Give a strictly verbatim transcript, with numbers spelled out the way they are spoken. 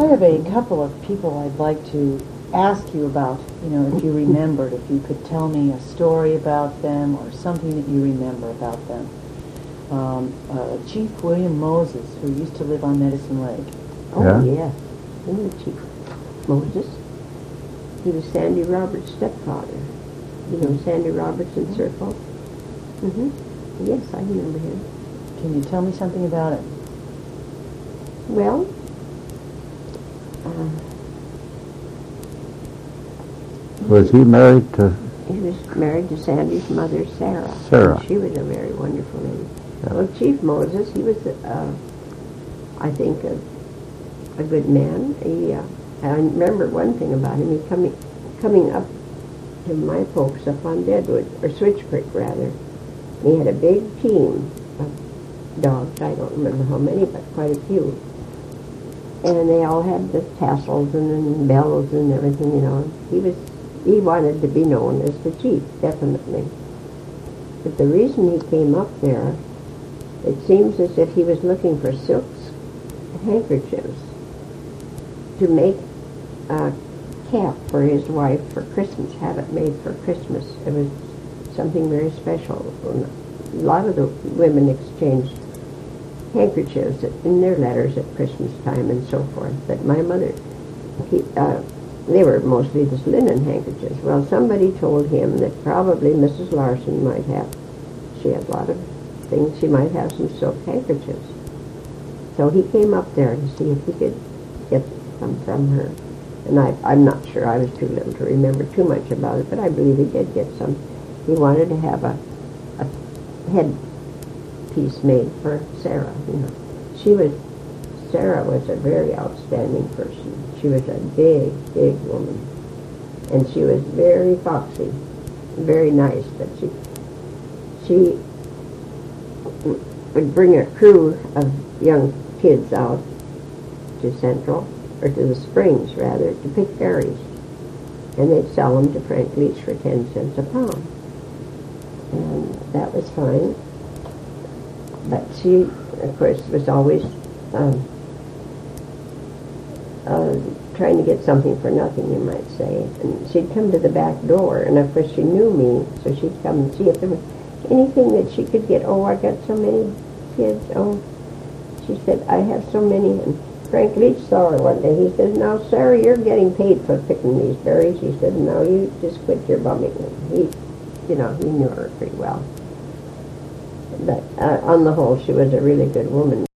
I have a couple of people I'd like to ask you about, you know, if you remembered, if you could tell me a story about them or something that you remember about them. Um, uh, Chief William Moses, who used to live on Medicine Lake. Oh, Yeah? yes. He was Chief Moses. He was Sandy Roberts' stepfather. You know Sandy Robertson Circle? Mm-hmm. Yes, I remember him. Can you tell me something about it? Well, uh, Was he married to he was married to Sandy's mother, Sarah. Sarah? And she was a very wonderful lady. Yeah. Well, Chief Moses, he was, uh, I think, a, a good man. He, uh, I remember one thing about him. He coming coming up to my folks up on Deadwood, or Switch Creek, rather. He had a big team of dogs. I don't remember how many, but quite a few. And they all had the tassels and then bells and everything, you know. He was, he wanted to be known as the chief, definitely. But the reason he came up there, it seems as if he was looking for silks, handkerchiefs, to make a cap for his wife for Christmas, have it made for Christmas. It was something very special. A lot of the women exchanged handkerchiefs in their letters at Christmas time and so forth. But my mother, he, uh, they were mostly just linen handkerchiefs. Well, somebody told him that probably Missus Larson might have, she had a lot of things, she might have some silk handkerchiefs. So he came up there to see if he could get some from her. And I, I'm not sure, I was too little to remember too much about it, but I believe he did get some. He wanted to have a, a head piece made for Sarah, you know. She was, Sarah was a very outstanding person. She was a big, big woman. And she was very foxy, very nice, but she, she would bring a crew of young kids out to Central, or to the Springs, rather, to pick berries. And they'd sell them to Frank Leach for ten cents a pound. And that was fine. But she, of course, was always um, uh, trying to get something for nothing, you might say. And she'd come to the back door, and of course she knew me, so she'd come and see if there was anything that she could get. Oh, I got so many kids. Oh, she said, I have so many. And Frank Leach saw her one day. He says, now, Sarah, you're getting paid for picking these berries. He said, now, you just quit your bumming. He, you know, he knew her pretty well. But uh, on the whole, she was a really good woman.